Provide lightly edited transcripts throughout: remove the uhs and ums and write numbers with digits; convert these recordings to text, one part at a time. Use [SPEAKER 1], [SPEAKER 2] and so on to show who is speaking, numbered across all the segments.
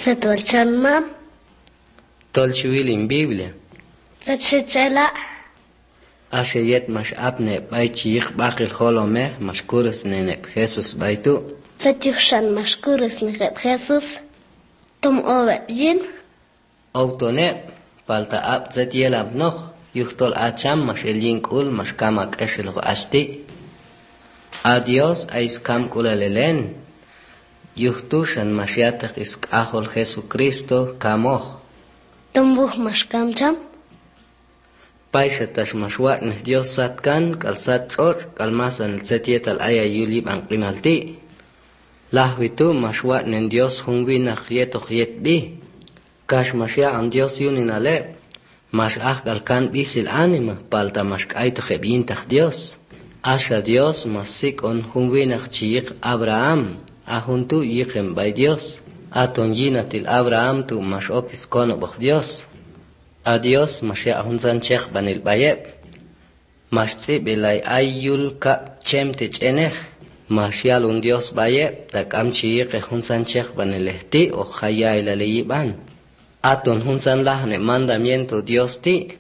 [SPEAKER 1] Zetolchanma.
[SPEAKER 2] Tolchiwil in Biblia.
[SPEAKER 1] Zetchela.
[SPEAKER 2] Asheyet mash apne baychich bakil holome mashkuras nenep Jesus baytu.
[SPEAKER 1] Zetchuchan mashkuras nenep Jesus. Tom ove jin.
[SPEAKER 2] Autone palta ap zetyelam noch. Yuhtol acham mash elinkul mash kamak eshel ashti. Adios aiskam kulalelen. Yuhtushan mashiatek iskahol Jesucristo kamoh.
[SPEAKER 1] Tombuh mashkamcham.
[SPEAKER 2] Paishatash mashwatne Dios satkan kalsat tzot kalmasan zetietal aya yulib anqinalti. Lahwitu mashwatne Dios hunwinach yetoch yetbi. Kash mashia an Dios yuninale. Mashah kalkan bisil anima palta mashkaito jebintach Dios. Asha Dios masik on hunwinach chiyik Abraham. Ahuntu yichem by Dios. Aton yinatil Abraham tu mashokis kono boch Dios. Adios mashia hunzan chech banil bayeb. Mashzi bilay ayul ka chemte chenech. Mashial un Dios bayeb. Tak amchi yike hunzan chech banilehti o khaya ilaliyiban. Aton hunzan lahne mandamiento Dios ti.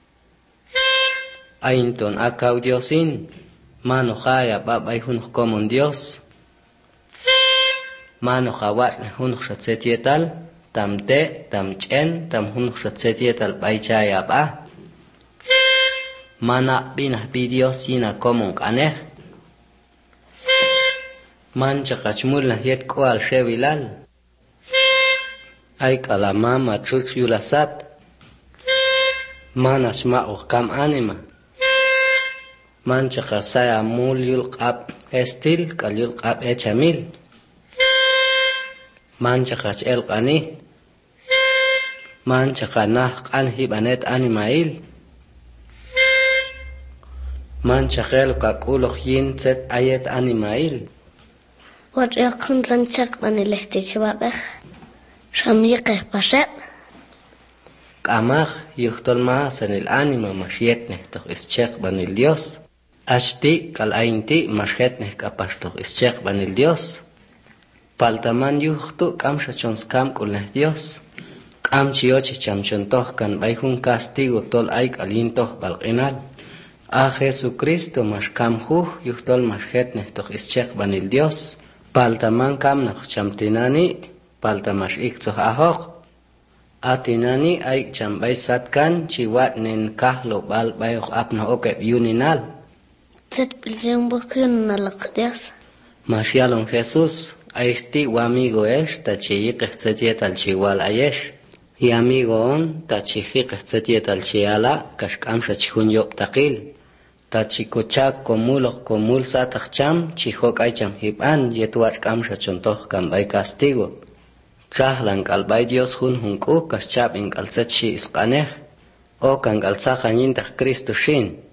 [SPEAKER 2] Ainton akau Diosin. Mano khaya babay hunuk komon Dios. Mano khawat hunuk shatsetietal. Tamte, tamchen, tam hunuk shatsetietal baychaya ba. Mana binah Dios yina komon kaneh. Mancha kachmul na yet koal shevilal. Ay kalama machuch yulasat. Manas ma'ukam anima. Mancha kasaya mul yulqab estil kal yulqab echamil. Mancha kach elqani. Mancha kanah kan hibanet animail. Mancha khel kakuloh yin set ayet animail.
[SPEAKER 1] Wat yakun zan chak banilehti chwabech. Shamyike pashet.
[SPEAKER 2] Kamach yuhtol maasan el anima mashietne toch ischek banil Dios. Ashti kal ainti mashetne kapash toch ischek banil Dios. Paltaman yuhtu kam shachons kam kulneh Dios. Kam chiochi chamchon toch kan bayhun castigo tol aik alintoch balqinal. A Jesucristo mas kam juh yuhtol mashetne toch ischek banil Dios. Paltaman kam nach chamtinani paltamash ikzoh ahok. Atinani ay chambay satkan chiwat nen kahlo bal bayok apna okep yuninal.
[SPEAKER 1] Zet biljung bukyun nalak Dios.
[SPEAKER 2] Mashialon Jesús aisti u amigo es ta chiyiqeh tzetietal chiwal ayesh. Y amigo on ta chijiqeh tzetietal chiala kashkamsha chihun yop taqil. Ta chikochak komul satach cham chihok ay cham hiban yetuach kamsha chontoh kambay castigo. Tzahlan kalbay Dios hun ku kaschab in kalzet shi isqaneh. O kan kalzahan yintach Cristo shin.